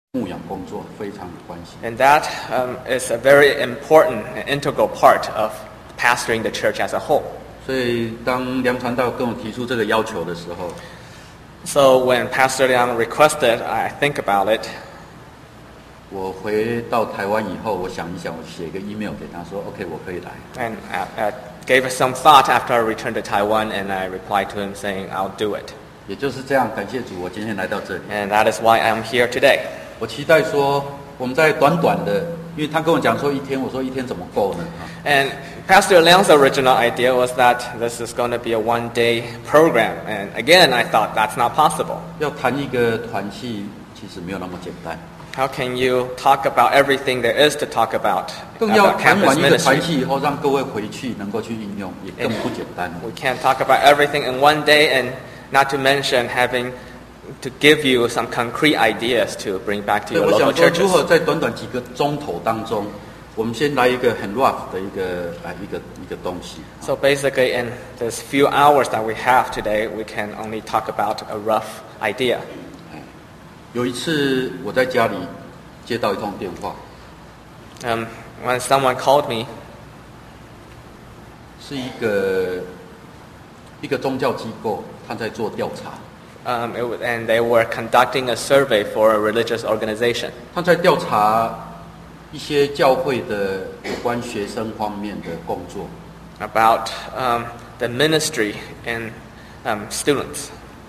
牧养工作非常有关系。 And that is a very important and integral part of pastoring the church as a whole. 所以当梁传道跟我提出这个要求的时候， So when Pastor Liang requested, I think about it. 我回到台湾以后，我想一想，我写一个 email 给他说 ，OK， 我可以来。 And gave it some thought after I returned to Taiwan, and I replied to him saying, I'll do it. 也就是这样，感谢主，我今天来到这里。 And that is why I'm here today. 我期待说，我们在短短的，因为他跟我讲说一天，我说一天怎么够呢？ And Pastor Liang's original idea was that this is going to be a one-day program. And again, I thought that's not possible. 要谈一个团契，其实没有那么简单。 How can you talk about everything there is to talk about 更要 about 谈 campus 完一个团 ministry? 契以后，让各位回去能够去应用，也更不简单。 We can't talk about everything in one day, and not to mention having to give you some concrete ideas to bring back to 所以 your 我 local 想说，如 churches. 何在短短几个钟头当中，我们先来一个很 rough 的一个东西。 So basically, in this few hours that we have today, we can only talk about a rough idea. 有一次我在家里接到一通电话， When someone called me, 是一个宗教机构，他在做调查， and they were conducting a survey for a religious organization. 他在调查一些教会的有关学生方面的工作。 About the ministry and students,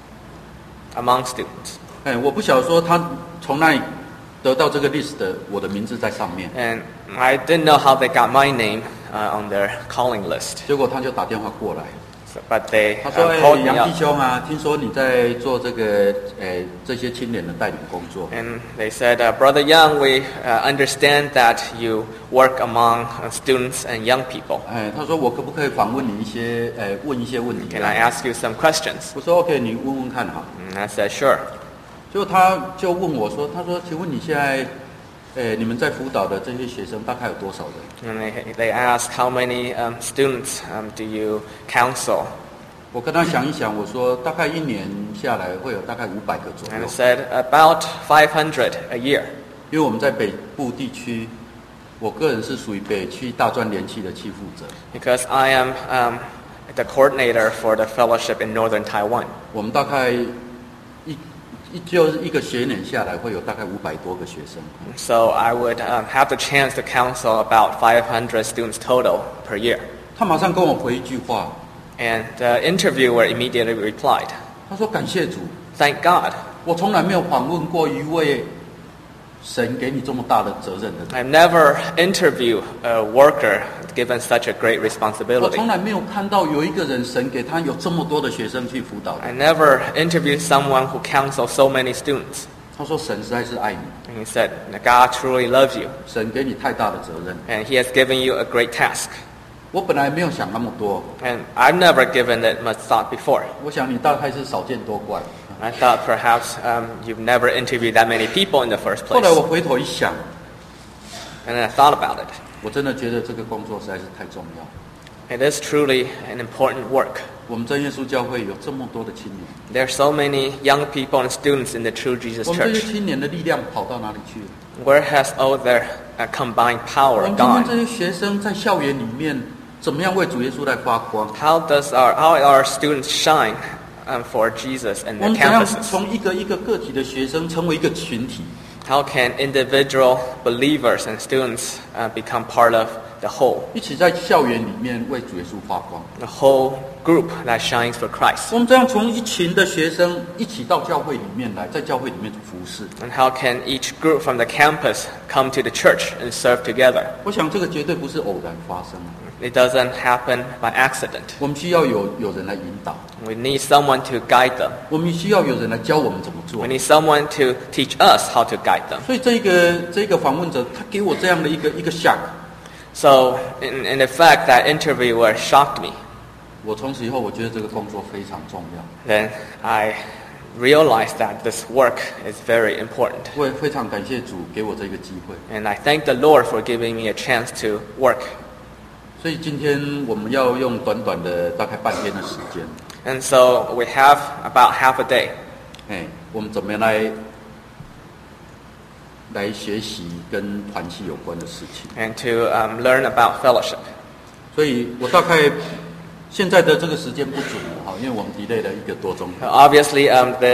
among students. 我不晓得说他从哪里得到这个 list 的，我的名字在上面。 And I didn't know how they got my name on their calling list. 结果他就打电话过来， But they 他说：“ called me 杨 up. 弟兄啊，听说你在做这个这些青年的带领工作。 And they said, Brother Young, we understand that you work among students and young people. 他说我可不可以访问你一些问一些问题 Can I ask you some questions? 我说 OK， 你问问看好。 And I said, sure. 结果他就问我说，他说，请问你现在你们在辅导的这些学生大概有多少人？ And they asked, how many students do you counsel? 我跟他想一想，我说大概一年下来会有大概500个左 And I 右， said, about 500 a year. 因为我们在北部地区，我个人是属于北区大专联契的契负责。 Because I am the coordinator for the fellowship in northern Taiwan. 我们大概就是一个学年下来会有大概500多个学生。 So I would have the chance to counsel about 500 students total per year. 他马上跟我回一句话， And the interviewer immediately replied, 他说：“感谢主， Thank God. 我从来没有访问过一位神给你这么大的责任的人。 I've never interviewed a worker given such a great 我 responsibility. 从来没有看到有一个人神给他有这么多的学生去辅导的。 I never interviewed someone who counsels so many students. 他说神实在是爱你， And he said, God truly loves you, 神给你太大的责任。 and he has given you a great task. 我本来没有想那么多， And I've never given it much thought before. 我想你大概是少见多怪。 I thought perhaps you've never interviewed that many people in the first 后来 place. 我回头一想， And then I thought about it. 我真的觉得这个工作实在是太重要。 It is truly an important work. 我们真耶稣教会有这么多的青年， There are so many young people and students in the True Jesus 我们这 Church. 些青年的力量跑到哪里去了？ Where has all their combined 我 power 们今天这 gone? 些学生在校园里面，怎么样为主耶稣来发光？ How our students shine for Jesus in 我 their 们怎样 campuses? 从一个个体的学生成为一个群体？ How can individual believers and students become part of the whole? 一起在校园里面为主耶稣发光。 The whole group that shines for Christ. 我们这样从一群的学生一起到教会里面来，在教会里面服侍。 And how can each group from the campus come to the church and serve together? 我想这个绝对不是偶然发生的， It doesn't happen by accident. 我们需要有人来引导， We need someone to guide them. 我们需要有人来教我们怎么做 We。need someone to teach us how to guide them. 所以这个访问者，他给我这样的一个 shock， So, in effect, that interviewer shocked me. 我从此以后我觉得这个工作非常重要。 Then I realized that this work is very important. 我也非常感谢主给我这个机会。 And I thank the Lord for giving me a chance to work. 所以今天我们要用短短的大概半天的时间， And so we have about half a day. 我们怎么样来来学习跟团契有关的事情。 and to learn about fellowship. 所以我大概现在的这个时间不准，因为我们 delay 了1个多钟头。 Obviously,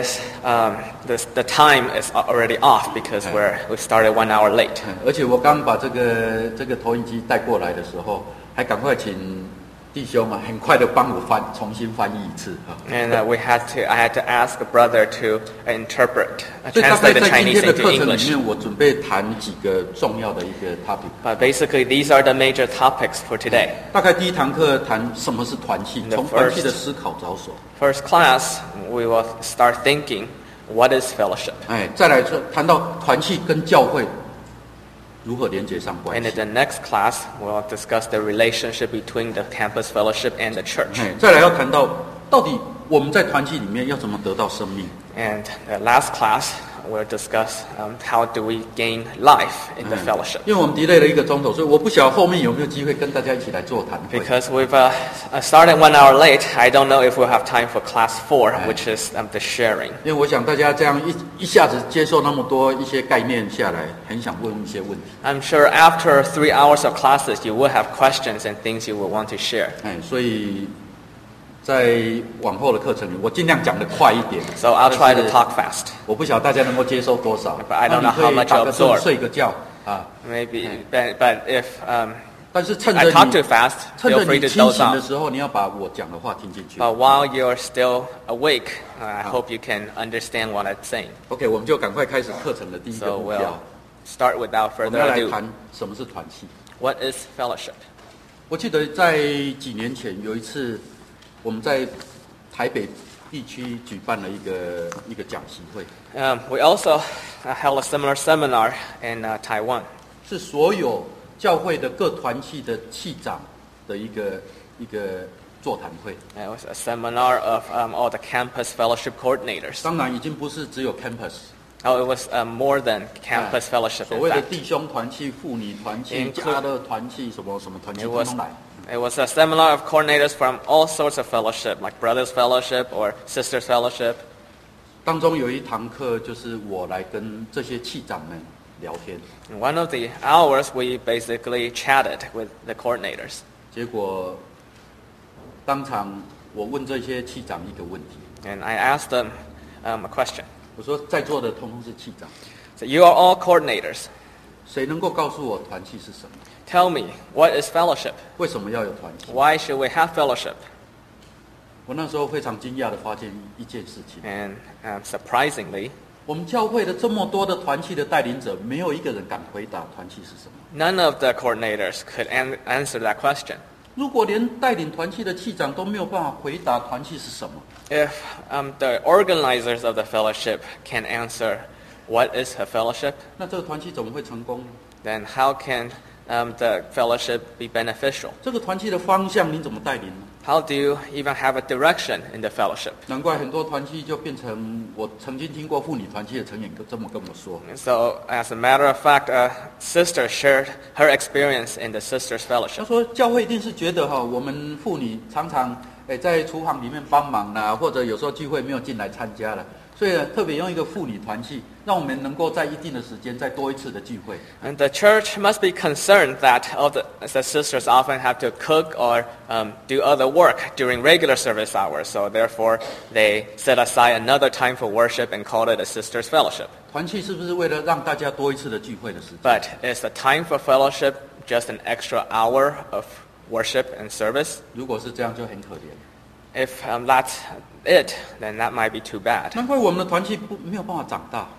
the time is already off because we started 1 hour late. 而且我刚把这个投影机带过来的时候，还赶快请弟兄很快的帮我重新翻译一次。 And I had to ask a brother to interpret, 所以大概 translate the 在今 Chinese 天的 into 课程里 English. 面，我准备谈几个重要的一个 topic。 But basically, these are the major topics for today. 大概第一堂课谈什么是团契， The 从团契的思考着手。 First class, we will start thinking, what is fellowship? 再来说谈到团契跟教会如何连接上关 And 系 in。the next class, we'll discuss the relationship between the campus fellowship and the church. 再来要谈到到底我们在团契里面要怎么得到生命。 And the last class, we'll discuss how do we gain life in the fellowship. 因为我们 delay 了1个钟头，所以我不晓得后面有没有机会跟大家一起来座谈会。 Because we've started 1 hour late, I don't know if we'll have time for class 4, which is the sharing. 因为我想大家这样一下子接受那么多一些概念下来，很想问一些问题。 I'm sure after 3 hours of classes, you will have questions and things you will want to share. 所以在往后的课程里，我尽量讲得快一点。 So I'll try to 但是 talk fast. 我不晓得大家能够接受多少。 But I don't 那 know 你 how 可以 much 打 I'll 个盹 absorb. 睡个觉啊。 Maybe, but if 但是趁 I 着 talk 你 too fast, 趁 feel 着 free 你 to 清 doze 醒的 off. 时候，你要把我讲的话听进去。 But while you're still awake, I hope you can understand what I'm saying. OK，我们就赶快开始课程的第一个 So 目 we'll 标。 start without 我们 further 要来 ado. 谈什么是团契。 What is fellowship? 我记得在几年前有一次，我们在台北地区举办了一个讲习会， We also held a similar seminar in Taiwan. 是所有教会的各团契的契长的一个座谈会。 It was a seminar of all the campus fellowship coordinators. 当然，已经不是只有 campus， Oh, it was more than campus fellowship, 所 in 谓的 fact. 弟兄团契、妇女团契、 Include- 家乐团契，什么什么团契 It 通 was, 通来。 it was a seminar of coordinators from all sorts of fellowship, like brothers fellowship or sisters fellowship. 当中有一堂课，就是我来跟这些契长们聊天， In one of the hours, we basically chatted with the coordinators. 结果当场我问这些契长一个问题， And I asked them a question. 我说在座的通通是契长， So you are all coordinators. 谁能够告诉我团契是什么？ Tell me, what is fellowship? 为什么要有团契？ Why should we have fellowship? 我那时候非常惊讶的发现一件事情， And surprisingly, 我们教会的这么多的团契的带领者，没有一个人敢回答团契是什么。 none of the coordinators could answer that question. 如果连带领团契的契长都没有办法回答团契是什么， If the organizers of the fellowship can answer what is a fellowship, 那这个团契怎么会成功呢？ then how can the fellowship be beneficial? 这个团契的方向你怎么带领呢？ How do you even have a direction in the fellowship? 难怪很多团契就变成，我曾经听过妇女团契的成员这么跟我说， So, as a matter of fact, a sister shared her experience in the sisters' 他 fellowship. 说教会一定是觉得我们妇女常常在厨房里面帮忙啦，或者有时候聚会没有进来参加了，所以呢特别用一个妇女团契，让我们能够在一定的时间再多一次的聚会。 And the church must be concerned that all the sisters often have to cook or do other work during regular service hours. So therefore, they set aside another time for worship and call it a sisters' fellowship. 团契是不是为了让大家多一次的聚会的时间？ But is the time for fellowship just an extra hour of worship and service? 如果是这样，就很可怜。 If that's it, then that might be too bad. 难怪我们的团契没有办法长大，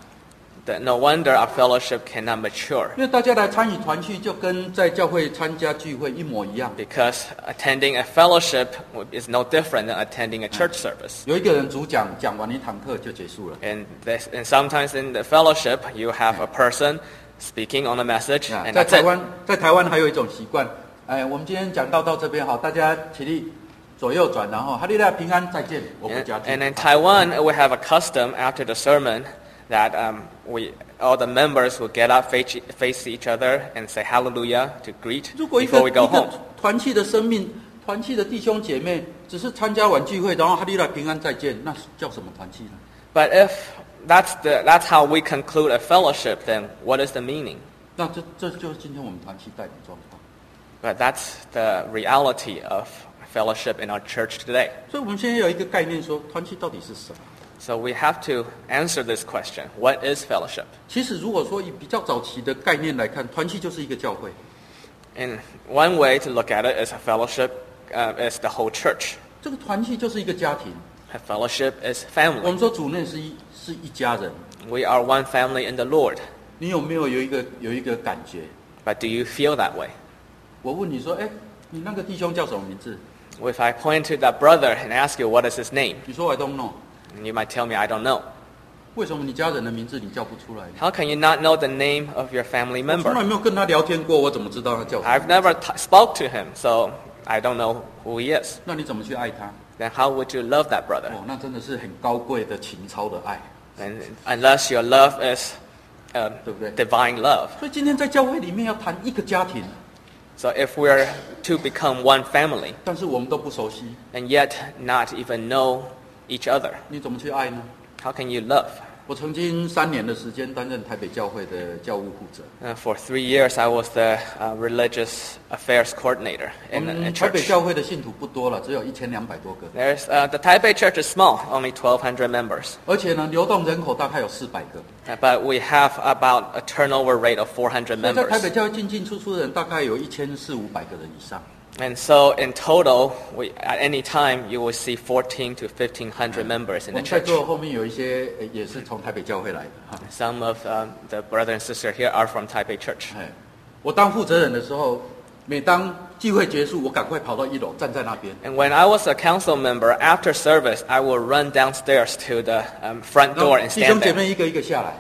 No wonder our fellowship cannot mature. 因为大家来参与团契，就跟在教会参加聚会一模一样。 Because attending a fellowship is no different than attending a church service. 有一个人主讲，讲完一堂课就结束了。 And sometimes in the fellowship, you have a person speaking on a message, and 在 that's 台 it. 湾，在台湾还有一种习惯，我们今天讲到这边好，大家起立，左右转，然后哈利路亚平安再见，我回家去。 And in Taiwan, we have a custom after the sermon that all the members will get up, face each other, and say hallelujah to greet 如果一 before 个 we go home. 团契的生命，团契的弟兄姐妹，只是参加完聚会，然后哈利路亚平安再见，那叫什么团契呢？ But if that's how we conclude a fellowship, then what is the meaning? 那这就是今天我们团契带领状况。 But that's the reality of fellowship in our church today. 所以我们现在有一个概念说，团契到底是什么？ So we have to answer this question. What is fellowship? 其实如果说以比较早期的概念来看，团契就是一个教会。 And one way to look at it is a fellowship is the whole church. 这个团契就是一个家庭。 A fellowship is 我 family. 们说主内是一家人， We are one family in the Lord. 你有没有一个感觉？ But do you feel that way? 我问你说，哎，你那个弟兄叫什么名字？ If I point to that brother and ask you what is his name, 你说 I don't know。 and you might tell me I don't know. 为什么你家人的名字你叫不出来？ How can you not know the name of your family 我从来 member? 没有跟他聊天过，我怎么知道他叫什么？ I've never spoke to him, so I don't know who he is. 那你怎么去爱他？ Then how would you love that brother? 哦，那真的是很高贵的情操的爱， And unless your love is 对不对？ divine love. 所以今天在教会里面要谈一个家庭， So if we're to become one family 但是我们都不熟悉， and yet not even know each other, 你怎么去爱呢？ how can you love? 我曾经3年的时间担任台北教会的教务负责。 For 3 years, I was the religious affairs coordinator 我 in 们 a 台北 church. 教会的信徒不多了，只有1200多个， There's the Taipei church is small, only 1,200 members. 而且呢，流动人口大概有400个。 But we have about a turnover rate of 400 所以在台北 members. 教会进进出出的人大概有1400-1500个人以上。 And so in total, at any time, you will see 1,400 to 1,500 members in 我 the 们在 church. 座后面有一些也是从台北教会来的哈。 Some of the brother and sister here are from Taipei church. 哎，我当负责人的时候，每当聚会结束，我赶快跑到1楼站在那边。 And when I was a council member, after service, I will run downstairs to the front 然后 door and 弟兄 stand 姐 there 妹一个一个下来，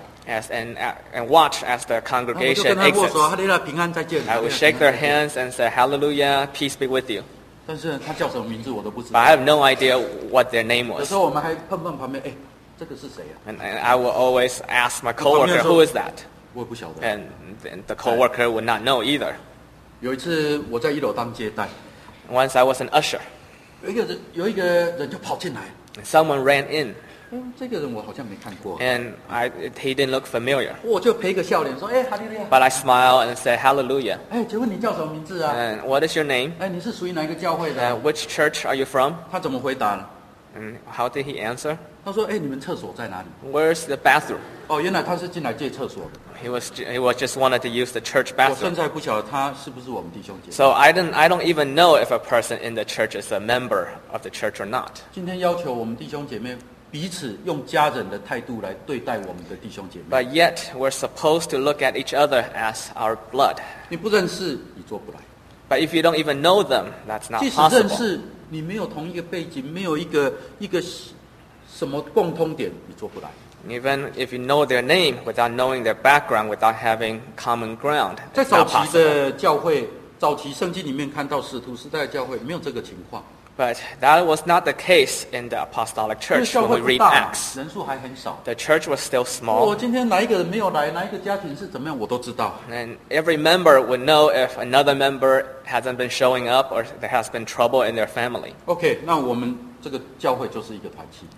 and watch as the 然后我就 congregation 跟他握手， exits. 哈利路平安再见。 I will shake their hands and say, Hallelujah, peace be with you. 但是呢他叫什么名字我都不知 But 道 I。have no idea what their name 有 was. 时候我们还碰旁边，哎，这个是谁啊？ And I will always ask my coworker, who is that? 我也不晓得。 And the coworker would not know either. 有一次我在1楼当接待， Once I was an usher, 有一个人就跑进来， and someone ran in, 这个人我好像没看过， and he didn't look familiar. 我就赔个笑脸说，哎，哈利路亚， But I smile and say, Hallelujah. 哎，请问你叫什么名字啊？ And what is your name? 哎，你是属于哪一个教会的啊？ Which church are you from? 他怎么回答呢？ And how did he answer? 他说，哎，你们厕所在哪里？ Where's the bathroom? 哦，原来他是进来借厕所的。 He was just wanted to use the church 我现 bathroom. 在不晓得他是不是我们弟兄姐妹。 So I don't even know if a person in the church is a member of the church or not. 今天要求我们弟兄姐妹彼此用家人的态度来对待我们的弟兄姐妹。 But yet we're supposed to look at each other as our blood. 你不认识，你做不来； But if you don't even know them, that's not 即使认 possible. 识，你没有同一个背景，没有一个什么共通点，你做不来。 Even if you know their name without knowing their background, without having common ground, 在 it's 早 not 期 possible. 的教会，早期圣经里面看到使徒时代的教会没有这个情况， But that was not the case in the apostolic 因为 church 教 when 会 we 不 read 大， Acts. 人数还很少。 The church was still 我 small, 今天哪一个人没有来，哪一个家庭是怎么样，我都知道。 and every member would know if another member hasn't been showing up or there has been trouble in their family. OK，那我们这个教会就是一个团契，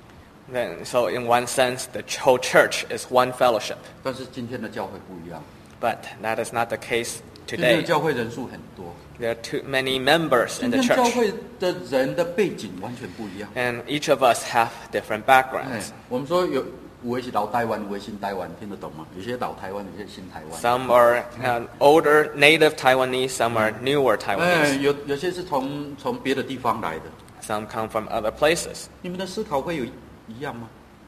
So in one sense, the whole church is one fellowship. 但是今天的教会不一样， But that is not the case 今天的 today. 教会人数很多， There are too many members 今 in the 天教 church, 会的人的背景完全不一样。 and each of us have different 哎 backgrounds. 我们说有位是老台湾，有位新台湾，听得懂吗？有些老台湾，有些新台湾。 Some are older native Taiwanese, some are newer 哎， Taiwanese. 有些是从别的地方来的。 Some come from other places. 你们的思考会有一样吗？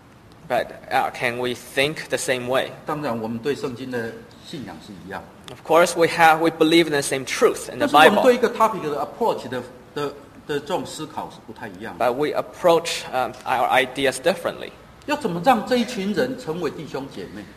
But can we think the same way? 当然，我们对圣经的信仰是一样， Of course, we believe in the same truth in the 但是我们 Bible. 对一个 topic 的 approach 的这种思考是不太一样的。 But we approach our ideas differently. 要怎么让这一群人成为弟兄姐妹？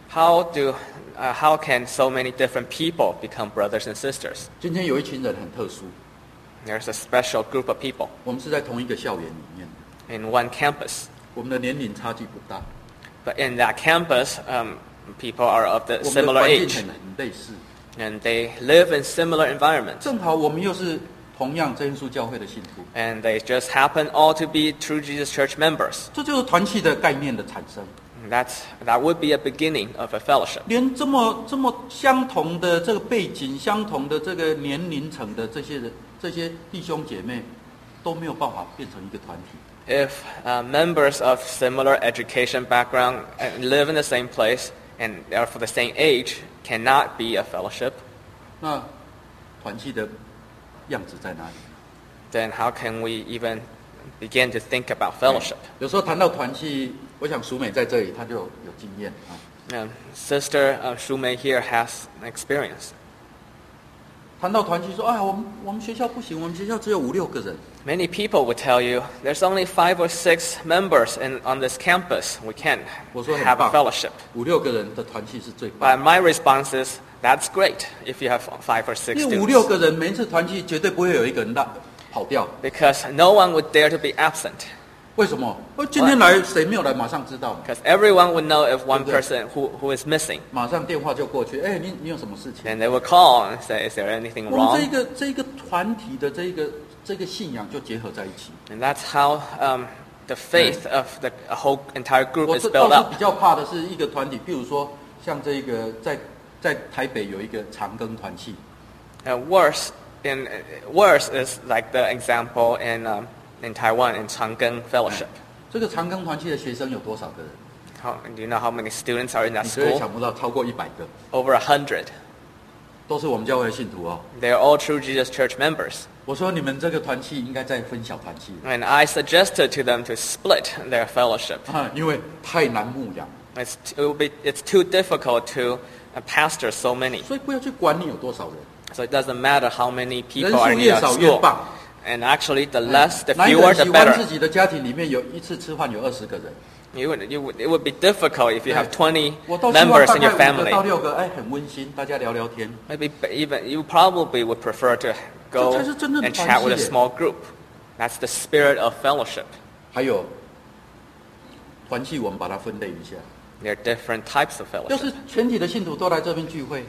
How can so many different people become brothers and sisters? 今天有一群人很特殊， There's a special group of people 我们是在同一个校园里面， in one campus. 我们的年龄差距不大， But in that campus, people are of the 我们的 similar 环境 age, 很类似。 and they live in similar environments. 正好我们又是同样真耶稣教会的信徒， And they just happen all to be True Jesus Church members. 这就是团契的概念的产生。 That would be a beginning of a fellowship. 连这么相同的这个背景、相同的这个年龄层的这些人、这些弟兄姐妹都没有办法变成一个团体。 If members of similar education background live in the same place and are for the same age cannot be a fellowship, 那团契的样子在哪里？ then how can we even begin to think about fellowship? 有时候谈到团契，我想淑美在这里，她就有经验啊。 Sister Shu Mei here has experience. 谈到团契说，哎，我们学校不行，我们学校只有5-6个人。 Many people would tell you there's only 5 or 6 members on this campus. We can't 我说很 have a 棒 fellowship. ，5-6个人的团契是最 But 棒。 my response is that's great if you have 5 or 6 因为5-6 students. 个人，每一次团契绝对不会有一个人跑掉。 Because no one would dare to be absent. 为什么？今天来谁没有来，马上知道嘛， Because everyone would know if one 对不对？ person who is missing. 马上电话就过去。哎，你有什么事情？ And they would call and say, is there anything 我们 wrong? 这一个团体的这个信仰就结合在一起。 And that's how the faith of the whole entire group 我 is 是 built 倒是 up. 比较怕的是一个团体，譬如说像这个在台北有一个长庚团契， Worse is like the example in Taiwan in Changgeng Fellowship. 这个长庚团契的学生有多少个人？ Do you know how many students are in that 你绝对 school? 想不到，超过100个， Over 100. 都是我们教会的信徒哦。 They are all True Jesus Church members. 我说你们这个团契应该再分小团契 And I suggested to them to split their fellowship. 啊，因为太难牧养， It's too difficult to pastor so many. 所以不要去管你有多少人， So it doesn't matter how many 人 people are 数 in 越 your 少越 school. 棒。 And actually, the 哪一个 fewer, 人 the 喜欢 better. 自己的家庭里面有一次吃饭有20个人？ It would be difficult if you have 20 我都希望 members 大 in 概 your 5个 family. 到6个，哎，很温馨，大家聊聊天。 Maybe even you probably would prefer to go 这才是真正的 and chat with a 团契耶。 small group. That's the spirit of fellowship. 还有团契，我们把它分类一下， There are different types of 就 fellowship. 是全体的信徒都来这边聚会，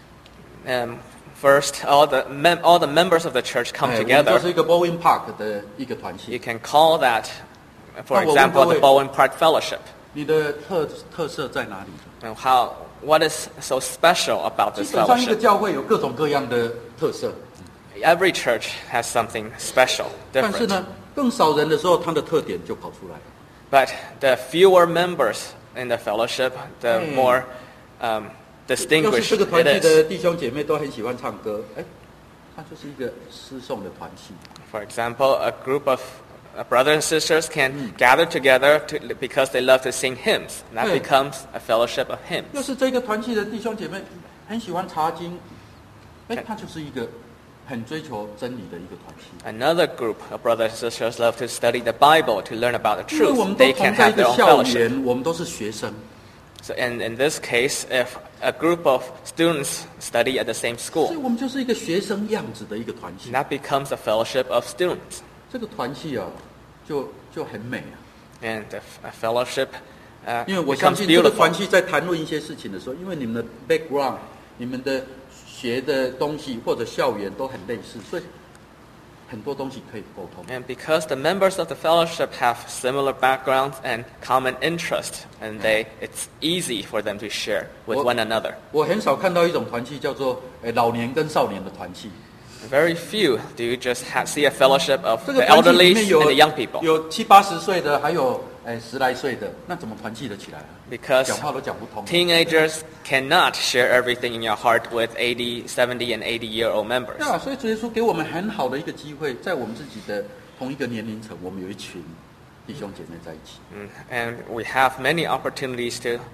First, all the members of the church come 哎，我们就 together. 是一个 Bowen Park 的一个团 You 契。 can call that, for 那我问 example, 各位， the Bowen Park Fellowship. 你的特色在哪里？ Now, what is so special about 基 this 本上一个 fellowship? 教会有各种各样的特色， Every church has something special, 但是 different. 呢，更少人的时候，它的特点就跑出来了。 But the fewer members in the fellowship, the more 要 distinguished 是这个团 it 契 is. 的弟兄姐妹都很喜欢唱歌，哎，它就是一个诗颂的团契。 For example, a group of brothers and sisters can gather together because they love to sing hymns. And that Hey. becomes a fellowship of hymns. 要是这个团契的弟兄姐妹很喜欢查经，哎，它就是一个很追求真理的一个团契。 Another group of brothers and sisters love to study the Bible, to learn about the 因为我们 truth. 都 They 同 can 在一 have 个 their own 校 fellowship. 园，我们都是学生。 So in this case, if a group of students study at the same 所以 school, 我们就是一个学生样子的一个团契。 that becomes a fellowship of students. 这个团契啊，就很美啊。 And a fellowship 因为我相 becomes 信这个 beautiful. 团契在谈论一些事情的时候，因为你们的 background、你们的学的东西或者校园都很类似，所以很多东西可以沟通。 And because the members of the fellowship have similar backgrounds and common interests, and it's easy for them to share with one another. 我很少看到一种团契叫做老年跟少年的团契。 Very few do you just see a fellowship of 这 the 个团契里 elderly 面 and 有 the young people. 有70-80岁的，还有10来岁的，那怎么团契得起来啊？ Because 讲话都讲不通。 teenagers cannot share everything in your heart with 80, 70, and 80-year-old members. 对啊，所以主耶稣给我们很好的一个机会，在我们自己的同一个年龄层，我们有一群弟兄姐妹在一起。 And we have many opportunities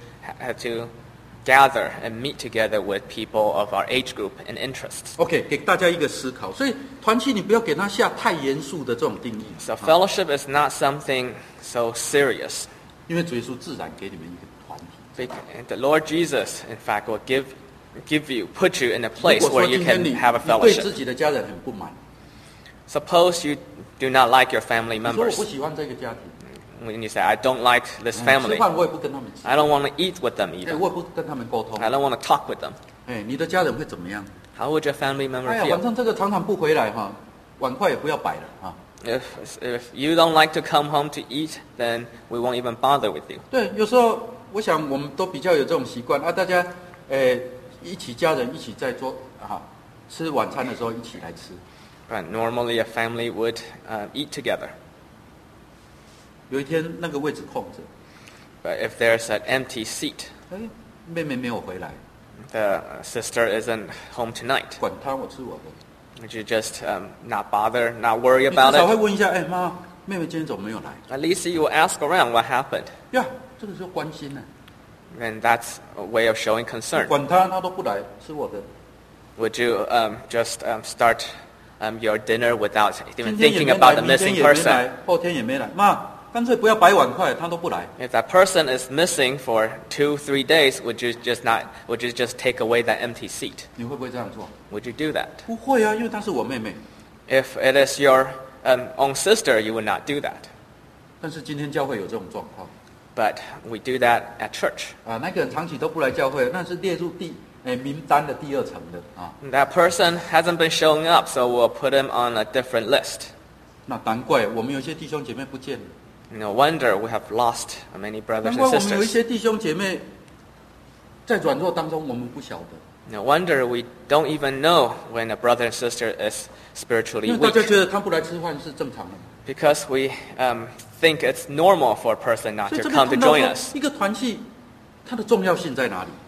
to gather and meet together with people of our age group and interests. OK， 给大家一个思考，所以团契你不要给它下太严肃的这种定义， So fellowship is not something so serious. 因为主耶稣自然给你们一个团体。 And the Lord Jesus, in fact, will put you in a 如 place 果 where 说 you 今天 can 你 have a 对自 fellowship. 己的家人很不满， Suppose you do not like your family 你说我 members. 不喜欢这个家庭， When you say, I don't like this 吃 family, 饭我也不跟他们吃， I don't want to eat with them 哎， either. 我也不跟他们沟通， I don't want to talk with them. 哎，你的家人会怎么样？ How would your family member 哎呀，反 feel? 正这个常常不回来哈，碗筷也不要摆了啊。 If you don't like to come home to eat, then we won't even bother with you. 对，有时候我想我们都比较有这种习惯啊，大家一起家人一起在桌吃晚餐的时候一起来吃。 But normally a family would eat together. 有一天那个位置空着， But if there's an empty seat, 妹妹没有回来， the sister isn't home tonight, 管她，我吃我的。 would you just not bother, not worry 你至 about 少会 it? 问一下，妈，妹妹今天怎么没有来？ At least you will ask around what happened. 呀，这个就关心呢。 And that's a way of showing concern. 管她，她都不来，吃我的。 Would you just start your dinner without 今 even 天也 thinking 没 about 来， the 明天 missing 也没 person? 来，后天也没来。妈，干脆不要摆碗筷，她都不来。 If that person is missing for 2-3 days, would you just take away that empty seat? 你会不会这样做？ Would you do that? 不会啊，因为她是我妹妹。 If it is your own sister, you would not do that. 但是今天教会有这种状况 But we do that at church. 啊，那个人长期都不来教会，那是列入名单的第2层的啊。 That person hasn't been showing up, so we'll put him on a different list. 那难怪我们有些弟兄姐妹不见了， No wonder we have lost many brothers 难 and 怪我们有一 sisters. 些弟兄姐妹在软弱当中，我们不晓得， No wonder we don't even know when a brother and sister is 因 spiritually 为大家 weak. 觉得他不来吃饭是正常的。 Because we think it's normal for a person not 所以 to 这边 come to 看到 join 说 us. 一个团契它的重要性在哪里？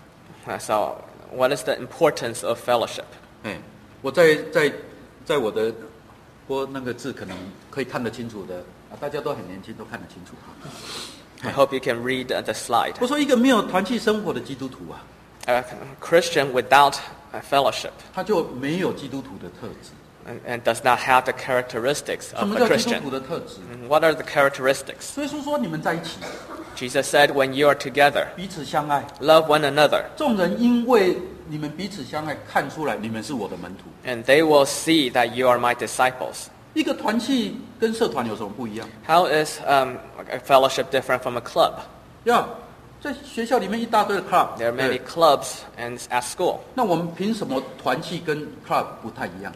So what is the importance of fellowship? 我在我的那个字可能可以看得清楚的啊，大家都很年轻，都看得清楚哈。 I hope you can read the slide. 我说一个没有团契生活的基督徒啊， A Christian without a fellowship 他就没有基督徒的特质。 and does not have the characteristics 什 of 么 a 叫基督徒 Christian. 的特质？ What are the characteristics? 所以说你们在一起， Jesus said, when you are together, 彼此相爱， love one another, 众人因为你们彼此相爱，看出来你们是我的门徒。 and they will see that you are my disciples. 一个团契跟社团有什么不一样？ How is a fellowship different from a club? 在学校里面一大堆的 club， There are many 对 clubs and at school. 那我们凭什么团契跟 club 不太一样？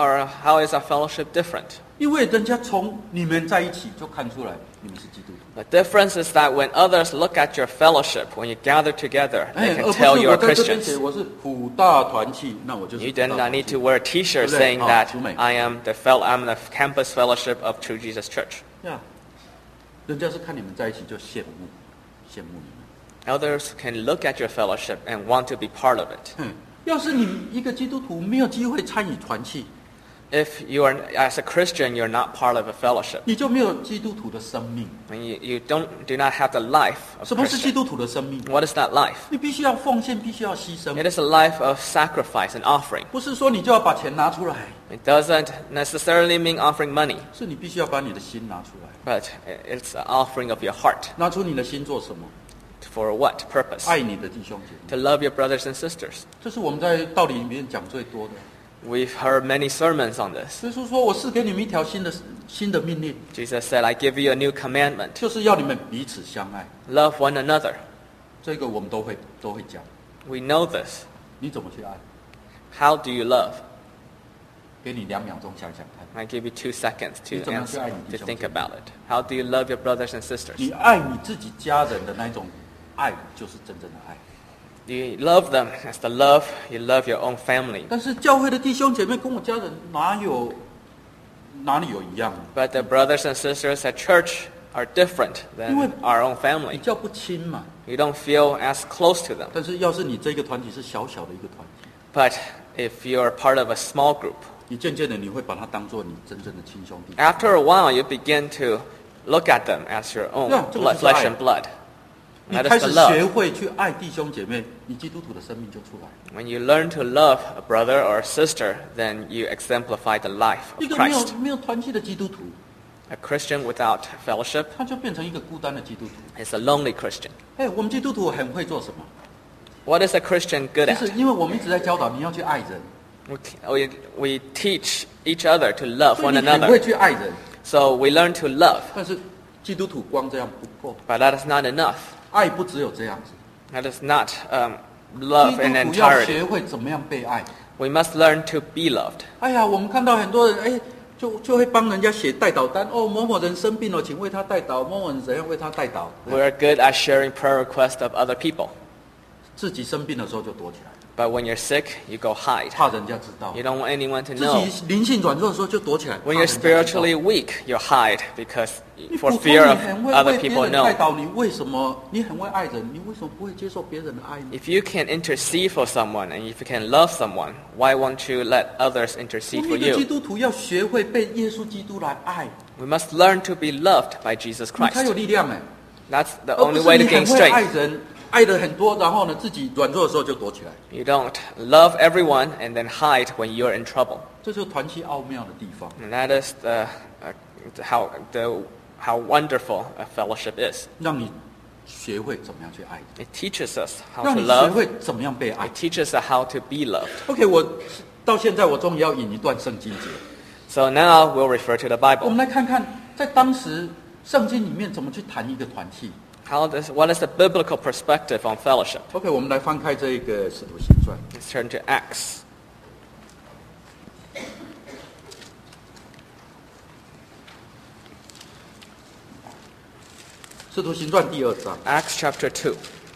How is our fellowship different? 因为人家从你们在一起就看出来你们是基督徒， The difference is that when others look at your fellowship, when you gather together, they 而 can 不 tell 是 you 我 are 在这边写 Christians. 我是普大团契，那我就是 You 普大 do 团 not need 契 to wear a T-shirt 对不对？ saying that 淑美。 I am the I'm the campus fellowship of True Jesus Church. 人家是看你们在一起就羡慕你们。 Others can look at your fellowship and want to be part of it. 要是你一个基督徒没有机会参与团契， If you are, as a Christian, you're not part of a fellowship. 你就没有基督徒的生命。 And you do not have the life of 什么是基 Christian. 督徒的生命？ What is that life? 你必须要奉献，必须要牺牲， It is a life of sacrifice and offering. 不是说你就要把钱拿出来， It doesn't necessarily mean offering money, 是你必须要把你的心拿出来。 but it's an offering of your heart. 拿出你的心做什么？ For what purpose? 爱你的弟兄姐妹。 To love your brothers and sisters. 这是我们在道理里面讲最多的。 We've heard many sermons on this. 耶稣说：“我是给你们一条新的命令， Jesus said, I give you a new commandment. 就是要你们彼此相爱。 Love one another. ” 这个我们都会讲。 We know this. 你怎么去爱？ How do you love? 给你2秒钟想想看。 I give you 2 seconds to 你怎么样去 answer, 爱你弟 to 兄 think 姐妹？ about it. How do you love your brothers and sisters? 你爱你自己家人的那种爱，就是真正的爱。 You love them as the love you love your own family. 但是教会的弟兄姐妹跟我家人哪里有一样？ But the brothers and sisters at church are different than our own 比 family. 较不亲嘛。 You don't feel as close to them. 但是要是你这个团体是小小的一个团体， But if you're part of a small group, 你渐渐的你会把它当做你真正的亲兄弟。 after a while you begin to look at them as your own Yeah, 这个就是爱。 flesh and blood. 你 That 开 is 始 the 学 love. 会去爱弟兄姐妹，你基督徒的生命就出来。 When you learn to love a brother or a sister, then you exemplify the life 一 of 个 Christ. 没有团契的基督徒， A Christian without fellowship 他就变成一个孤单的基督徒。 is a lonely Christian. 我们基督徒很会做什么？ What is a Christian good 就 at? 是因为我们一直在教导你要去爱人， We teach each other to love 所以 one 你很会 another. 去爱人。 So we learn to love, 但是基督徒光这样不够， but that is not enough. 爱不只有这样子。 That is not 基 love in 督徒要 entirety. 学会怎么样被爱。 We must learn to be loved. 哎呀，我们看到很多人， 就会帮人家写代祷单哦，某某人生病了，请为他代祷，某某人怎样为他代祷。 We're good at sharing prayer requests of other people. 自己生病的时候就躲起来， But when you're sick, you go hide. 怕人家知道。 You don't want anyone to 自 know. 己灵性软弱的时候就躲起来。 When 怕 you're 人家知道 spiritually weak, you hide because 你 for 普通 fear 你 of 很会 other 为别 people 人代 know. 祷，你为什么你很会爱人，你为什么不会接受别人的爱呢？ If you can intercede for someone and if you can love someone, why won't you let others 我 intercede 们 for 一个基 you? 督徒要学会被耶稣基督来爱， We must learn to be loved by Jesus 你才有 Christ. 力量哎。 That's the 而不 only 是 way to 你 gain 很会爱 strength. 人，爱的很多，然后呢自己软弱的时候就躲起来， You don't love everyone and then hide when you're in trouble. 这就是团契奥妙的地方。 And that is how wonderful a fellowship is. 让你学会怎么样去爱， It teaches us how 让 to 你学 love. 会怎么样被爱 It。teaches us how to be loved. OK， 我到现在我终于要引一段圣经节， So now we'll refer to the 我们 Bible. 来看看在当时圣经里面怎么去谈一个团契。 What is the biblical perspective on fellowship? OK， 我们来翻开这个使徒行传， Let's turn to Acts. 使徒行传第2章。 Acts chapter 2.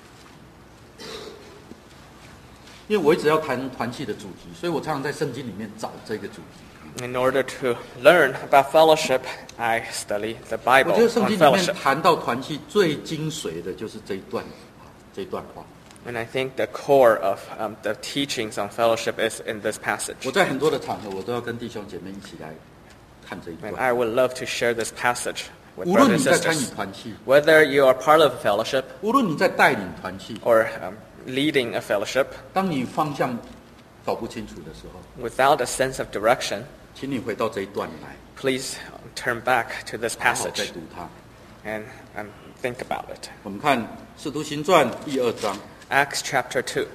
因为我一直要谈团契的主题，所以我常常在圣经里面找这个主题。 In order to learn about fellowship, I study the 我 Bible 觉得圣 on 经里面 fellowship. 谈到团契最精髓的就是这一段话。 And I think the core of the teachings on fellowship is in this passage. 我在很多的场合，我都要跟弟兄姐妹一起来看这一 And 段。 I would love to share this passage with 无论 brothers 你 and 在参与 sisters. 团契， Whether you are part of a fellowship 无论你在带领团契， or leading a fellowship, 当你方向搞不清楚的时候， without a sense of direction, 请你回到这一段来， please turn back to this 好好再 passage 读它。 and think about it. 我们看《使徒行传》第2章 Acts chapter 2,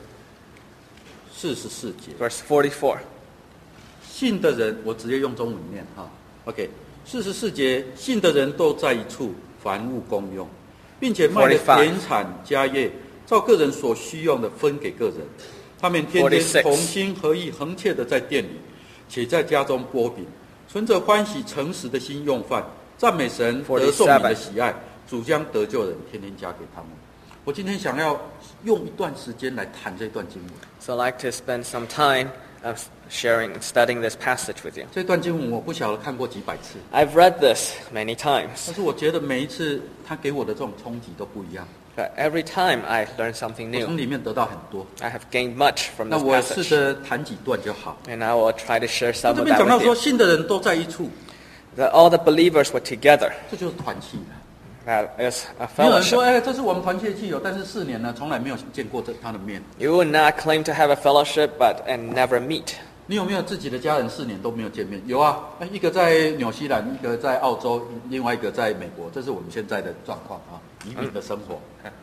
44节， verse 44. 信的人，我直接用中文念哈。OK， 44节，信的人都在一处，凡物公用，并且卖了 45 田产家业，照个人所需用的分给个人。他们天天 46 同心合意，恒切的在店里，且在家中擘饼，存着欢喜诚实的心用饭，赞美神得众民的喜爱，主将得救人天天加给他们。我今天想要用一段时间来谈这段经文。 So I'd like to spend some time studying this passage with you. 这段经文我不晓得看过几百次， I've read this many 但 times, 是我觉得每一次他给我的这种冲击都不一样， but every time I learn something 我从 new. 里面得到很多。 I have gained much from 那 this 我试 passage, 着谈几段就好。 and I will try to share 那 some 这 of 边 that 讲到 with 说， you. 信的人都在一处， That all the believers were together. 这就是团契。 That is a 没有人说， fellowship. 哎，这是我们团契的契友，但是4年呢，从来没有见过他的面。 You would not claim to have a fellowship, and never meet. 你有没有自己的家人4年都没有见面？有啊，一个在纽西兰，一个在澳洲，另外一个在美国，这是我们现在的状况啊，移民的生活。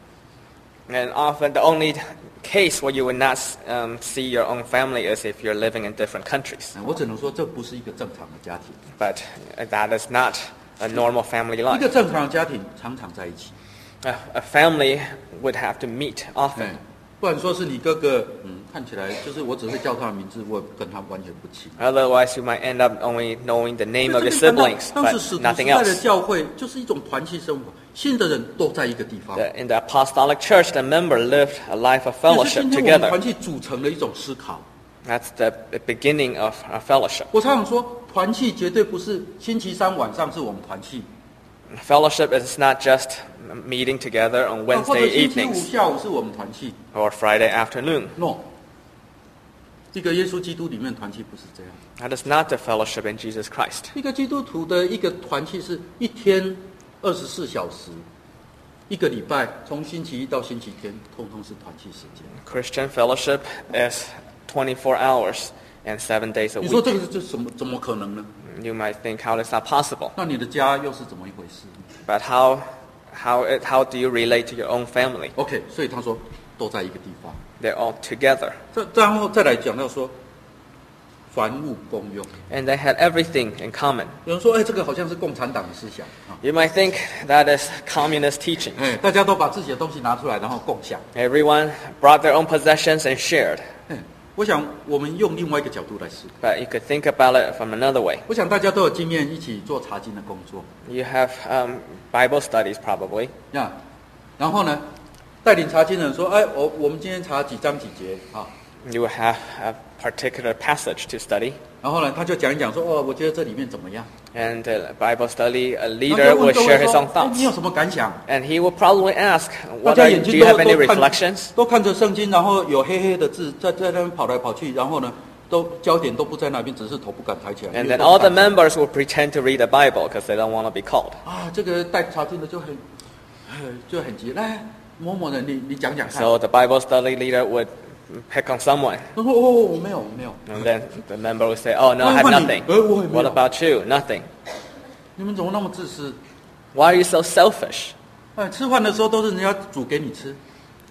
And often the only case where you would not see your own family is if you're living in different countries. 我只能说，这不是一个正常的家庭。 But that is not a normal family 一个 life. 正常的家庭常常在一起。 A family would have to meet 哎 often. 不然说是你哥哥，看起来就是我只会叫他的名字，我跟他完全不亲。 Otherwise, you might end up only knowing the name of your 这边谈到 siblings, 当 but 时使徒时 nothing 代的 else. 教会就是一种团契生活，信的人都在一个地方。 In the apostolic church, the member lived a life of 这是 fellowship 今天我们 together. 团契组成的一种思考。 That's the beginning of a fellowship. 我常常说，团契绝对不是星期3晚上是我们团契， Fellowship is not just meeting together on 或者 Wednesday 星期5 evenings 下午是我们团契。 or Friday afternoon. No，一个耶稣基督里面团契不是这样。 That is not the fellowship in Jesus Christ. 一个基督徒的一个团契是一天24小时，一个礼拜从星期1到星期天，通通是团契时间。 Christian fellowship is 24 hours and 7 days a 你说 week. 这个是怎么可能呢？ You might think, how is that possible? 那你的家又是怎么一回事 But how do you relate to your own family? ？OK， 所以他说都在一个地方。 They're all together. 然后再来讲到说，凡物公用。 And they had everything in common. 有人说，哎，这个好像是共产党的思想啊， You might think that is communist teaching. 哎，大家都把自己的东西拿出来，然后共享。 Everyone brought their own possessions and shared. 我想我们用另外一个角度来思考。 But you could think about it from another way. 我想大家都有经验，一起做查经的工作 You have Bible studies probably. 呀。然后呢，带领查经的人说：“哎，我们今天查几章几节啊？” You will have a particular passage to study. 然后呢，他就讲一讲说：“哦，我觉得这里面怎么样 And the Bible study, a？” 然后 leader 就问 will 各 share 位 his 说 own：“ 哎， thoughts. 你有什么感想？” And he will probably ask, 大 what 家 are, 眼 do 睛 you have 都 any 看 reflections? 都看着圣经，然后有黑黑的字在那边跑来跑去，然后呢，都焦点都不在那边，只是头不敢抬起来。 And 因为 then 都 all the 看着 members will pretend to read the Bible because they don't want to be called. 啊，这个带查经的就很急，来某某人，你讲讲看。 So the Bible study leader would pick on someone. 他说：“哦，我没有。” And then the member will say, oh, no, I have 那换你， nothing. 我也没 What 有。 about you? Nothing. 你们怎么那么自私？ Why are you so selfish? 哎，吃饭的时候都是人家煮给你吃，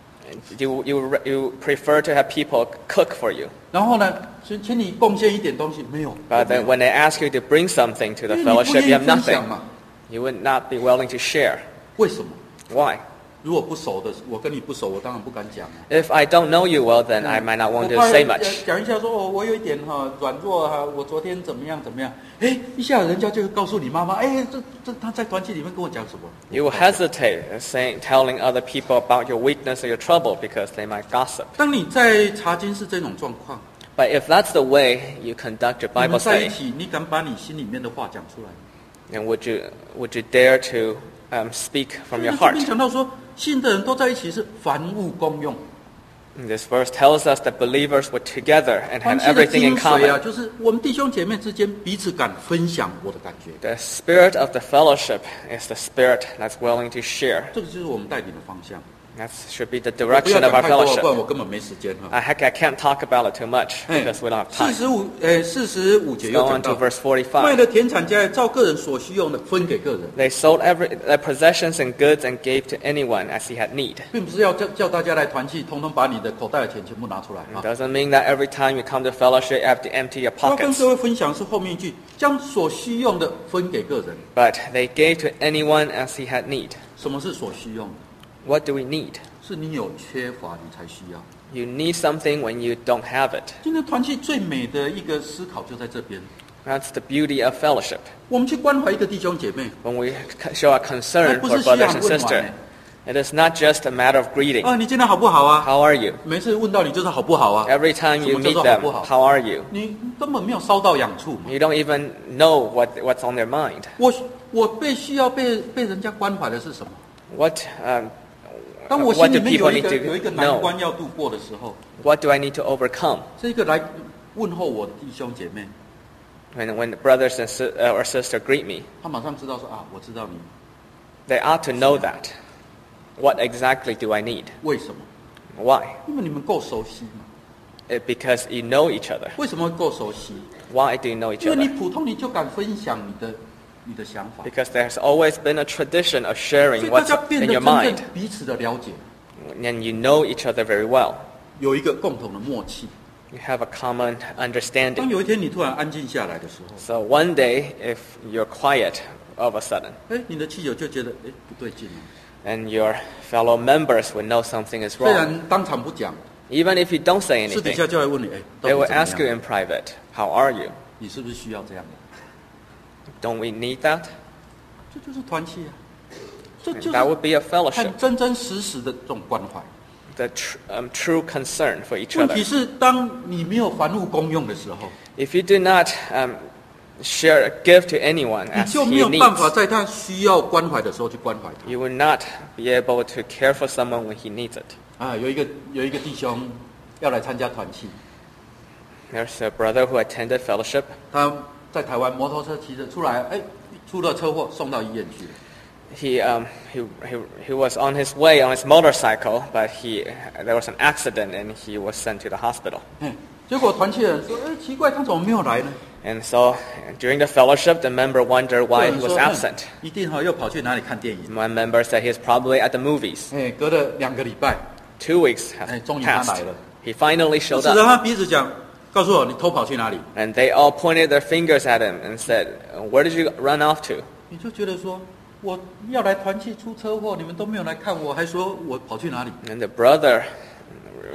You prefer to have people cook for you. 然后呢，请你贡献一点东西，没有。 But then when they ask you to bring something to 因 the 为你不 fellowship, 愿 you 意 have 分 nothing. 享嘛？ You would not be willing to share. 为什么？ Why? 如果不熟的，我跟你不熟，我当然不敢讲啊。 If I don't know you well, then I might not 我 want to 怕 say much. 讲一下说哦，我有一点软弱哈，我昨天怎么样怎么样，哎，一下人家就告诉你妈妈，哎，这他在团契里面跟我讲什么？ You will hesitate telling other people about your weakness or your trouble because they might gossip. 当你在查经是这种状况， But if that's the way you conduct your 你 Bible 们在一 study, 起，你敢把你心里面的话讲出来？ then would you dare to speak from your 这 heart? 边讲到说，信的人都在一起是凡物公用。 This verse tells us that believers were together and 团 had 契的 everything 精 in 髓啊， common. 就是我们弟兄姐妹之间彼此敢分享我的感觉， The spirit of the fellowship is the spirit that's willing to share. 这个就是我们带领的方向。 That should be the 不要 direction 讲 of our 太多，不 fellowship. 然我根本没时间哈。 I can't talk about it too much because we don't have time. 45节又 Go 讲 on to 到， verse 卖 45. 了田产家业，照个人所需用的分给个人， They sold their possessions and goods and gave to anyone as he had need. 并不是要叫大家来团契，通通把你的口袋的钱全部拿出来 It 啊。 doesn't mean that every time you come to fellowship, you have to empty your 要跟 pockets. 各位分享是后面一句，将所需用的分给个人。 But they gave to anyone as he had need. 什么是所需用的？ What do we need? 是你有缺乏，你才需要。 You need something when you don't have it. 今天团契最美的一个思考就在这边。 That's the beauty of fellowship. 我们去关怀一个弟兄姐妹， When we show our concern for brothers and sisters, it is not just a matter of greeting. 啊，你今天好不好啊？ How are you? 每次问到你就是好不好啊？ Every time you 什么叫 meet 做好 them, 不好？ how are you? 你根本没有烧到痒处嘛。 You don't even know what's on their mind. 我需要被人家关怀的是什么？ What 当我 what 心里 do 面有 people 一 need 个 to 有一个难 know? 关要度过的时候， What do I need to overcome? 这个来问候我的弟兄姐妹， When brothers or sister greet me, 他马上知道说啊，我知道你 they ought to know that. What exactly do I need? 为什么？ Why? 因为你们够熟悉嘛。 Because you know each other. 为什么会够熟悉？ Why do you know each 因为你 other? 普通你就敢分享你的想法， Because there's always been a tradition of 所 sharing 以大 what's 家变 in 得 your 真 mind. 正彼此的了解， And you know each other very well. 有一个共同的默契。 You have a common 当 understanding. 有一天你突然安静下来的时候， So one day, if you're quiet all of a sudden, 哎，你的亲友就觉得哎不对劲了。 and your fellow members would know something is 虽 wrong. 然当场不讲， Even if you don't say 私底 anything, 下就来问你，哎，到 they 底 will 怎么 ask you 样？ in private, how are you? 你是不是需要这样的？ Don't we need that? 这就是团契啊，这就 That 是 would be a fellowship, 很真真实实的这种关怀。 the true concern for each 问 other. 题是，当你没有凡物公用的时候， If you do not give to anyone 你 as 就没 he 有办法 needs, 在他需要关怀的时候去关怀他。 you will not be able to care for someone when he needs it. 啊，有一个弟兄要来参加团契， There's a brother who attended fellowship. 他在台湾摩托车骑着出来，哎，出了车祸送到医院去了。 He was on his way on his motorcycle, but there was an accident and he was sent to the hospital. 结果团契的人说：“哎，奇怪，他怎么没有来呢 And so during the fellowship, the member wondered？” 有 why 人 he was 说 absent. 一定又跑去哪里看电影。 One member said he's probably at the movies. 哎，隔了2个礼拜， 2 weeks have 哎，终于他 passed. 来了。 He finally 指 showed 着 up. 他鼻子讲：“告诉我，你偷跑去哪里 And they all pointed their fingers at him and said, where did you run off to?？” 你就觉得说，我要来团契出车祸，你们都没有来看我，还说我跑去哪里？ And the brother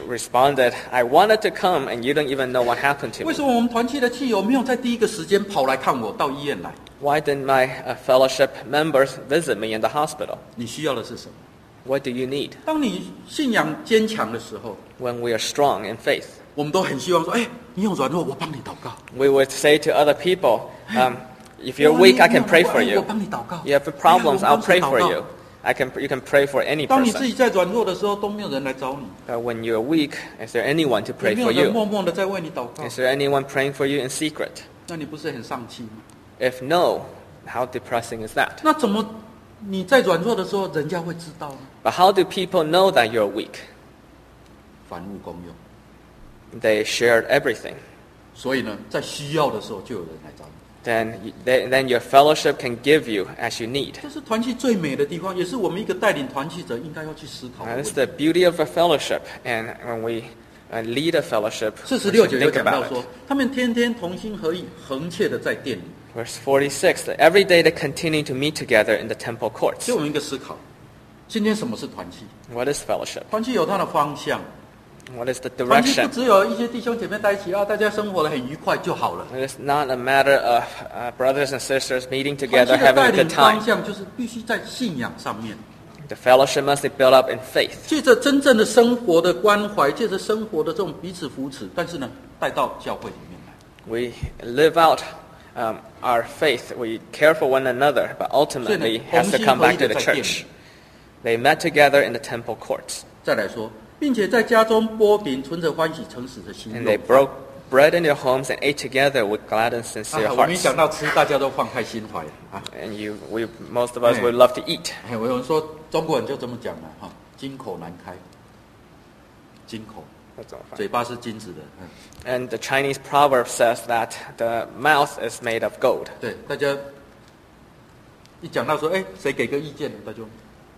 responded, I wanted to come and you don't even know what happened to 为 me. 什么我们团契的契友没有在第一个时间跑来看我到医院来？ Why didn't my fellowship members visit me in the hospital? 你需要的是什么？ What do you need? 当你信仰坚强的时候， When we are strong in faith, 我们都很希望说：“哎，你有软弱，我帮你祷告。 we would say to other people, if you're weak, I can pray for 我 you. 帮你祷告。 You have problems, 哎 I'll pray for 我帮谁祷告 you. You can pray for any 当你自 person. 己在软弱的时候，都没有人来找你， When you're weak, is there anyone to 也 pray 没有 for 人 you? 默默的在为你祷告。 Is there anyone praying for you in secret? 那你不是很丧气吗？ If no, how depressing is that? 那怎么你在软弱的时候，人家会知道呢？ But how do people know that you're weak? 凡物公用。 They shared everything. 所以呢，在需要的时候，就有人来找你。 Then your fellowship can give you as you need. 这是团契最美的地方，也是我们一个带领团契者应该要去思考的 That 问 is 题。 the beauty of a fellowship. And when we lead a fellowship, we 46 should 节有 think 讲到 about 说 it.， 他们天天同心合意，恒切的在店里。 Verse 46, that every day they continue to meet together in the temple 所 courts. 以我们一个思考，今天什么是团契？ What is fellowship? 团契有它的方向， What is the 团契不 direction? 只有一些弟兄姐妹在一起啊，大家生活的很愉快就好了。 It is not a matter of brothers and sisters meeting 团 together 契的 having 带 a 领 good 方 time. 向就是必须在信仰上面， The fellowship must be built up in faith. 借着真正的生活的关怀，借着生活的这种彼此扶持，但是呢，带到教会里面来。 We live out our faith. We care for one another, but 所以 ultimately 呢， has 同 to 心 come 合意 back to 的 the 在店 church. 里。 They met together in the temple courts. 再来说，并且在家中剥饼，存着欢喜诚实的心 And they 肉。 broke bread in their homes and ate together with glad and sincere 我们一 hearts. 想到吃，大家都放开心怀啊。 And most of us would love to eat. 哎，我有人说中国人就这么讲了哈，金口难开，金口，嘴巴是金子的。 And the Chinese proverb says that the mouth is made of gold. 对，大家一讲到说，哎，谁给个意见，大家就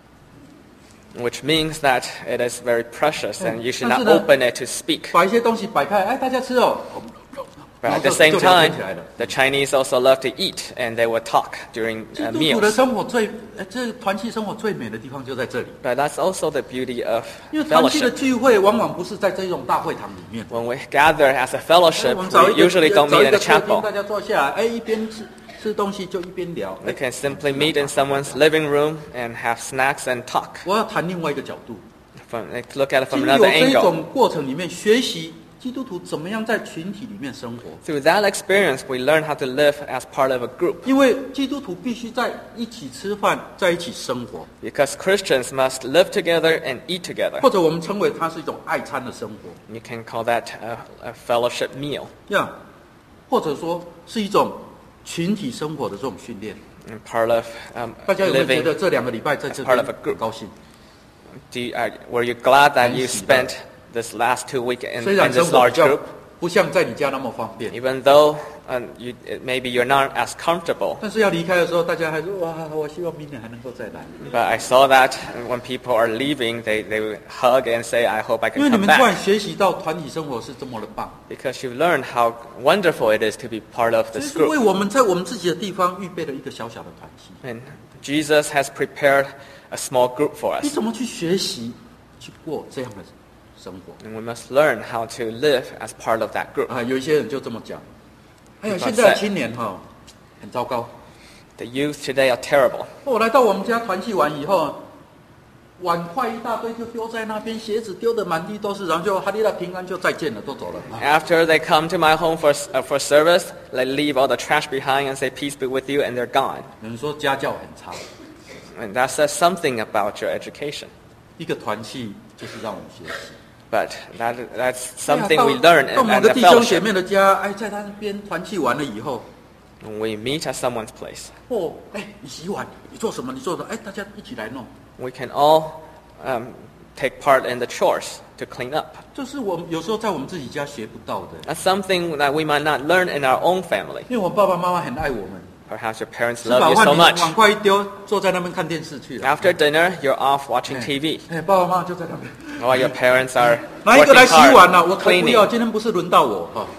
Which means that it is very precious and you should not 但是呢， open it to speak. 把一些东西摆开，哎，大家吃哦。 But 然后 at the 就 same 就聊 time, 天起来了。 the Chinese also love to eat and they would talk during 基督徒的 meals. 生活最，这团契生活最美的地方就在这里。 But that's also the beauty of 因为团契的 fellowship. 聚会往往不是在这种大会堂里面， When we gather as a fellowship, 我们找 we 一个 usually don't 找 meet 一 in 个 a 客厅， chapel. 大家坐下来，哎，一边吃东西就一边聊。 We can simply meet in someone's living room and have snacks and talk. 我要谈另外一个角度， Look at it 其 from 实有 another 这 angle. 种过程里面学习基督徒怎么样在群体里面生活， Through that experience, we learn how to live as part of a group. 因为基督徒必须在一起吃饭，在一起生活， Because Christians must live together and eat together. 或者我们称为它是一种爱餐的生活， You can call that a fellowship meal. 或者说是一种群体生活的这种训练。 And part of 大家有没有觉 living. 得这2个礼拜在这 as part 边 of a group. 很高兴？ Were you glad that you 很喜乐。 spent this last 2 weeks in 虽然 this 生活 large 比较 group? 不像在你家那么方便， Even though maybe you're not as comfortable. 但是要离开的时候，大家还说哇，我希望明年还能够再来， But I saw that when people are leaving, they would hug and say, I hope I 因为 can 你 come 们突然 back. 学习到团体生活是这么的棒， Because you've learned how wonderful it is to be part of 这 this 是为 group. 我们在我们自己的地方预备了一个小小的团体。 And Jesus has prepared a small group for 你 us. 怎么去学习去过这样的生活？ And we must learn how to live as part of that group. 有一些人就这么讲，哎呀， People 现在的 said- 青年很糟糕。 The youth today are terrible. 我来到我们家团契完以后，碗筷一大堆就丢在那边，鞋子丢得满地都是，然后就哈利拉平安就再见了，都走了。 After they come to my home for service, they leave all the trash behind and say, peace be with you, and they're gone. 有人说家教很差， And that says something about your education. 一个团契就是让我们学习。 But that's 哎呀 something we learn 到 in 某 the 个弟兄姐 fellowship. 妹的家，哎，在他那边团契完了以后， When we meet at someone's place, 你洗碗，你做什么？你做什么？哎，大家一起来弄。 we can all take part in the chores to clean up. 这是我们有时候在我们自己家学不到的， That's something that we might not learn in our own family. 因为我爸爸妈妈很爱我们。 Perhaps your parents 吃饱 love you 饭 so 你 much. 碗筷一丢，坐在那边看电视去了。 After dinner, you're off watching TV. 爸爸妈妈就在那边。 While your parents are 哪一个 working 来洗碗了？我 hard 才不要， cleaning. 今天不是轮到我哈。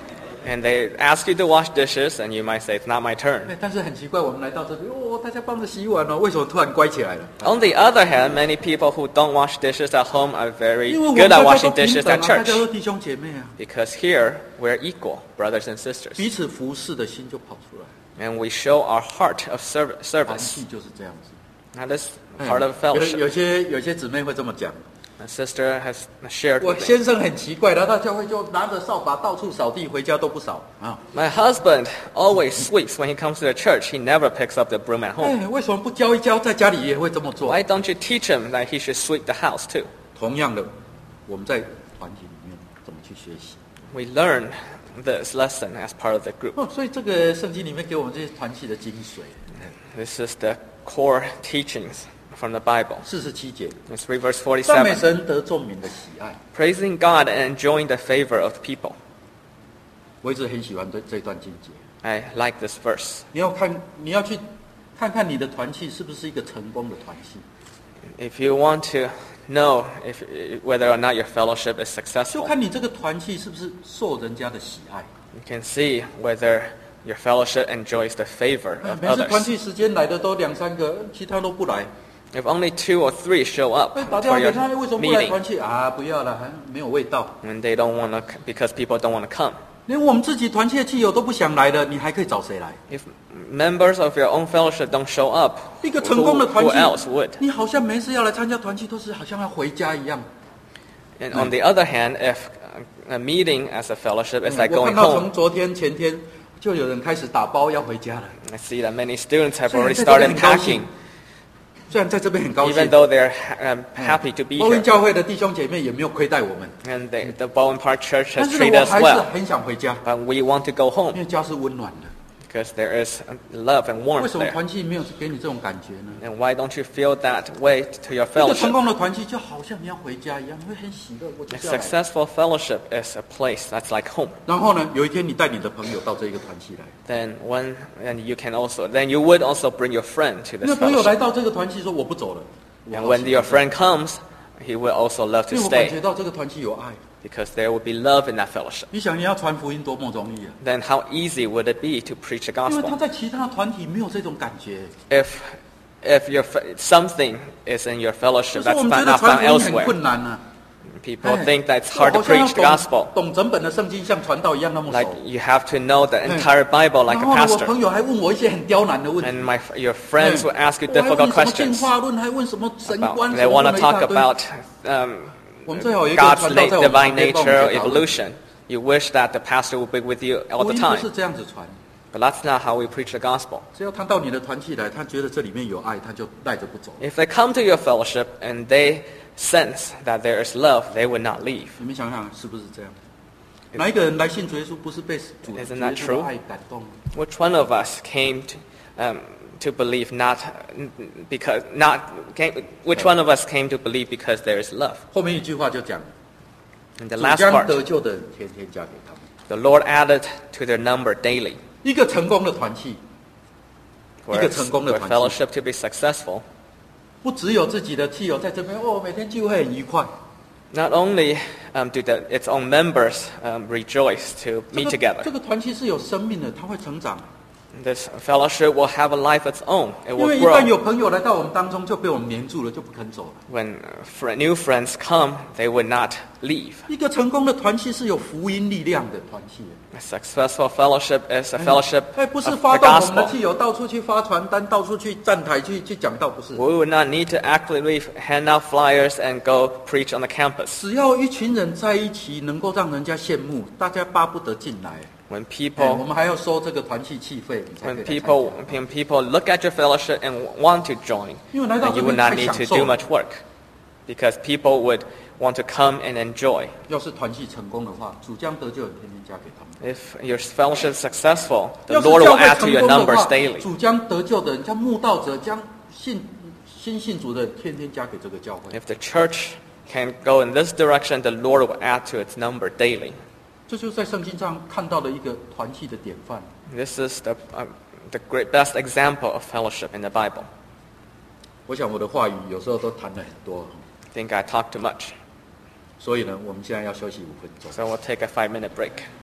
And they ask you to wash dishes, and you might say, it's not my turn. 但是很奇怪，我们来到这边，大家帮着洗碗哦，为什么突然乖起来了？ On the other hand, many people who don't wash dishes at home are very 因为我们 good 大 at 家 washing 都平 dishes 等 at 啊，大 church. 家都弟兄姐妹啊， Because here, we're equal, brothers and sisters. 彼此服侍的心就跑出来。 And we show our heart of 团 service. 契就是这样子。 That is part of fellowship. 有些姊妹会这么讲。 My sister has shared 我 with me. 先生很奇怪，来到教会就拿着扫把到处扫地，回家都不扫啊。 My husband always sweeps when he comes to the church. He never picks up the broom at home. 为什么不教一教，在家里也会这么做？ Why don't you teach him that he should sweep the house too? 同样的，我们在团体里面怎么去学习？ We learn this lesson as part of the group. 所以这个圣经里面给我们这些团契的精髓。 This is the core teachings from the Bible. 47节， Let's read verse 赞美 47. 神得众民的喜爱。 Praising God and enjoying the favor of people. 我一直很喜欢这段经节。 I like this verse. 你要去看看你的团契是不是一个成功的团契， If you want to know whether or not your fellowship is 就 successful, 看你这个团契是不是受人家的喜爱。 you can see whether your fellowship enjoys the favor of 每次团 others. 契时间来的都2-3个，其他都不来。 If only 2 or 3 show up 打电话 for 给 your 他，为什么不来 meeting, 团契啊？不要了，还没有味道。 and they don't want to, because people don't want to come. 连我们自己团契的契友都不想来了，你还可以找谁来？ If members of your own fellowship don't show up, 一个成功的团 who 契 else would? 你好像没事要来参加团契，都是好像要回家一样。 And on the other hand, if a meeting as a fellowship is like 我 going 看到从 home, 昨天前天就有人开始打包要回家了。 I see that many students have 虽然 already 在这边 started 很高兴 packing, 虽然在这边很高 even 兴， though they're happy to be 波恩 here. 教会的弟兄姐妹也没有亏待我们， And the Bowen Park Church 但 has 是呢 treated 我 us 还是 well. 很想回家， But we want to go 因 home 为家是温暖的。 because there is love and 为 warmth 什么 there. 团契没有给你这种感觉呢？ And why don't you feel that way to your 一个成 fellowship? 功的团契就好像你要回家一样，你会很喜乐。我就 A 是要来。 successful fellowship is a place that's like home. 然后呢，有一天你带你的朋友到这个团契来， Then you would also bring your friend to 那 this 朋友来 fellowship. 到这个团契说我不走了，我 And 好 when 喜 your 欢 friend comes, he will also love 因 to 为我感 stay 觉到这个团契有爱。 because there will be love in that fellowship. 你想你要传福音多么容易啊！ Then how easy would it be to preach the 因为他 gospel? 在其他团体没有这种感觉。 If something is in your 有 fellowship 时候 that's 我们觉得 not 传 found 福音很 elsewhere, 困难啊。 people think that it's hard to 好像要 preach the gospel. 懂整本的圣经，像传道一样那么 Like 熟。 you have to know the entire Bible like 然 a 后呢，我 pastor. 朋友还问我一些很刁难的问题。 And your friends will ask you 我还问 difficult 什么进 questions. 化论，还问什么神观， They 什么 want 问 to 了一 talk 大堆。 about 我们最好有一个 God's 传道在我们 divine 旁边帮我 nature, 们讨论。 evolution. You wish that the pastor would be with you all 福 the 音不 time. 是这样子传， But that's not how we preach the gospel. 只要他到你的团契来，他觉得这里面有爱，他就带着不走。 If they come to your fellowship and they sense that there is love, they would not leave. 你们想想是不是这样？哪一个人来信主耶稣不是被主 Isn't 耶 that 稣 true? 的爱感动？ Which one of us came to believe which one of us came to believe because there is love? 后面一句话就讲， In the 主 last 将 part, 得救的人天天加给他们。 the Lord added to their number daily. 一个成功的团契， For 一个成功的团契。 fellowship to be successful, 不只有自己的契友在这边每天聚会很愉快。 not only do its own members rejoice to meet 这 together, 个团契是有生命的，它会成长。 this fellowship will have a life of its own. It 因 will 为一旦 grow. 有朋友来到我们当中，就被我们黏住了，就不肯走了。 When new friends come, they would not leave. 一个成功的团契是有福音力量的团契。 A successful fellowship is a fellowship 不是 of 发 the 动我们的 gospel. 契友到处去发传单，到处去站台去讲道，不是。 We would not need to actively hand out flyers and go preach on the campus. 只要一群人在一起，能够让人家羡慕，大家巴不得进来。 When 我 people 们还要收这个团契契费，你才可以 when 来参加 people look at your fellowship and want to join, 因为来到 then 这 you would 边 not 太 need 享 to 受 do 了。 much work, because people would want to come and enjoy. 要是团契成功的话，主将得救的天天加给他们。 If your fellowship is successful, the 要是 Lord 教 will 会 add to 成 your 功的 numbers 话， daily. 主将得救的人，将慕道者，将新信主的人，天天加给这个教会。 If the church can go in this direction, the Lord will add to its number daily. 这就是在圣经上看到的一个团契的典范。 This is the best example of fellowship in the Bible. 我想我的话语有时候都谈了很多， I think I talked too much, 所以呢，我们现在要休息5分钟。 so we'll take a 5-minute break.